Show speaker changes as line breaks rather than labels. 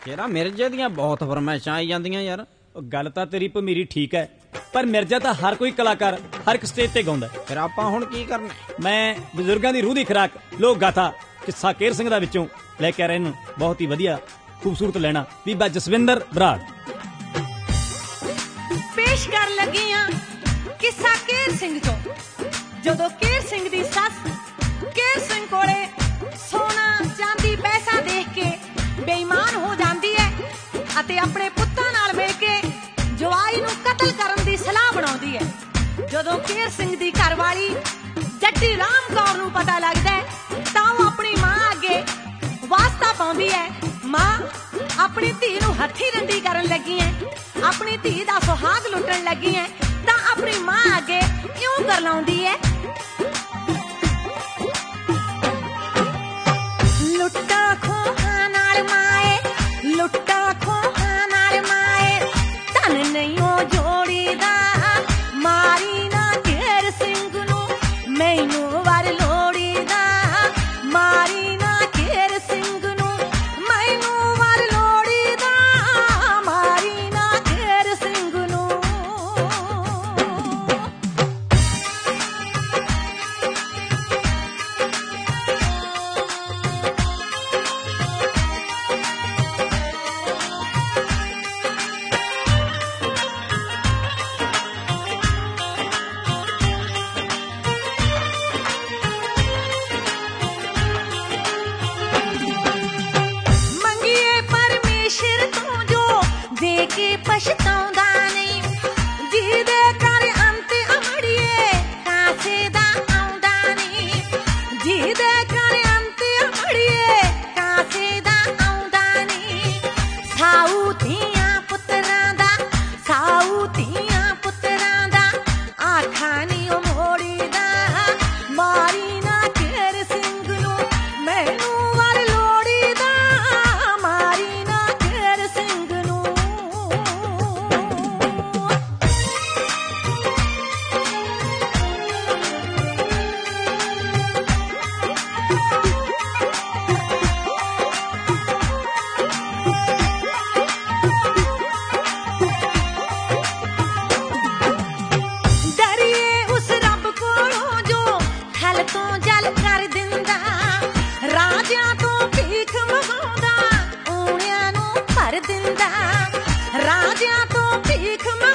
ਯਾਰਾ ਮਿਰਜ਼ੇ ਦੀਆਂ ਬਹੁਤ ਫਰਮਾਇਸ਼ਾਂ ਆਈ ਜਾਂਦੀਆਂ ਯਾਰ। ਗੱਲ ਤਾਂ ਤੇਰੀ ਭਮੀਰੀ ਠੀਕ ਹੈ, ਪਰ ਮਿਰਜ਼ਾ ਤਾਂ ਹਰ ਕੋਈ ਕਲਾਕਾਰ ਹਰ ਇੱਕ ਸਟੇਜ ਤੇ ਗਾਉਂਦਾ। ਫਿਰ ਆਪਾਂ ਹੁਣ ਕੀ ਕਰਨਾ? ਮੈਂ ਬਜ਼ੁਰਗਾਂ ਦੀ ਰੂਹ ਦੀ ਖੁਰਾਕ ਲੋਕ ਗਾਥਾ ਕਿੱਸਾ ਕੇਰ ਸਿੰਘ ਦਾ ਵਿੱਚੋਂ ਲੈ ਕੇ ਆ ਰਿਹਾ ਇਹਨੂੰ ਬਹੁਤ ਹੀ ਵਧੀਆ ਖੂਬਸੂਰਤ ਲੈਣਾ ਬੀਬਾ ਜਸਵਿੰਦਰ ਬਰਾੜ
ਪੇਸ਼ ਕਰਨ ਲੱਗੀ ਆ ਕਿੱਸਾ ਕੇਰ ਸਿੰਘ ਤੋਂ। ਜਦੋਂ ਕੇਰ ਸਿੰਘ ਦੀ ਸੱਸ ਕੇਰ ਸਿੰਘ ਕੋਲੇ ਸੋਨਾ ਚਾਂਦੀ ਪੈਸਾ ਦੇਖ ਕੇ ਬੇਈਮਾਨ ਹੋ ਜਾਂਦੀ ਹੈ ਅਤੇ ਆਪਣੇ ਪੁੱਤਾਂ ਨਾਲ ਮਿਲ ਕੇ ਜਵਾਈ ਨੂੰ ਕਤਲ ਕਰਨ ਦੀ ਸਲਾਹ ਬਣਾਉਂਦੀ ਹੈ। ਜਦੋਂ ਕੇਰ ਸਿੰਘ ਦੀ ਘਰਵਾਲੀ ਜੱਟੀ ਰਾਮ ਕੌਰ ਨੂੰ ਪਤਾ ਲੱਗਦਾ ਹੈ ਤਾਂ ਉਹ ਆਪਣੀ ਮਾਂ ਅੱਗੇ ਵਾਸਤਾ ਪਾਉਂਦੀ ਹੈ। ਮਾਂ ਆਪਣੀ ਧੀ ਨੂੰ ਹੱਥੀ ਰੰਡੀ ਕਰਨ ਲੱਗੀ ਹੈ, ਆਪਣੀ ਧੀ ਦਾ ਸੁਹਾਗ ਲੁੱਟਣ ਲੱਗੀ ਹੈ ਤਾਂ ਆਪਣੀ ਮਾਂ ਅੱਗੇ ਇਉਂ ਕਰਲਾਉਂਦੀ ਹੈ। ਲੁੱਟਾਂ ਖੋਹਾਂ ਨਾਲ ਮਾਏ, ਲੁੱਟਾਂ ਖੋਹਾਂ ਨਾਲ ਮਾਏ, ਧਨ ਨਹੀਂ ਉਹ ਜੋੜੀਦਾ, ਮਾਰੀ ਨਾ ਕੇਰ ਸਿੰਘ ਨੂੰ ਮੈਨੂੰ ਵਰ ਲੋੜੀਦਾ, ਮਾਰੀ ਨਾ ਕੇਰ ਸਿੰਘ ਨੂੰ ਮੈਨੂੰ ਵਰ ਲੋੜੀਦਾ, ਮਾਰੀ ਨਾ ਕੇਰ ਸਿੰਘ ਨੂੰ। ਮੰਗੀਏ ਪਰਮੇਸ਼ਰ ਤੋਂ ਜੋ ਦੇ ਕੇ ਪਛਤਾਉਂਦਾ ਨਹੀਂ, ਜਿਹਦੇ ਘਰ ਅੰਤ ਅਮੜੀਏ ਕਾਸੇ ਦਾ ਆਉਂਦਾ ਨਹੀਂ, ਜਿਹਦੇ ਘਰ ਅੰਤ ਅਮੜੀਏ ਕਾਸੇ ਦਾ ਆਉਂਦਾ ਨਹੀਂ। ਸਾਊ ਧੀਆਂ ਪੁੱਤਰਾਂ ਦਾ, ਸਾਊ ਧੀਆਂ ਪੁੱਤਰਾਂ ਦਾ ਆਖਾਂ ਨੀ ਉਹ ਮੋੜੀਦਾ, ਮਾਰੀ ਨਾ ਕੇਰ ਸਿੰਘ ਨੂੰ ਮੈਨੂੰ ਵਰ ਲੋੜੀਦਾ, ਮਾਰੀ ਨਾ ਕੇਰ ਸਿੰਘ ਨੂੰ। ਡਰੀਏ ਉਸ ਰੱਬ ਕੋਲੋਂ ਜੋ ਥਲ ਤੋਂ ਜਲ ਕਰ ਦਿੰਦਾ, ਰਾਜਿਆਂ ਤੋਂ ਭੀਖ ਮੰਗਾਉਂਦਾ ਊਣਿਆਂ ਨੂੰ ਭਰ ਦਿੰਦਾ, ਰਾਜਿਆਂ ਤੋਂ ਭੀਖ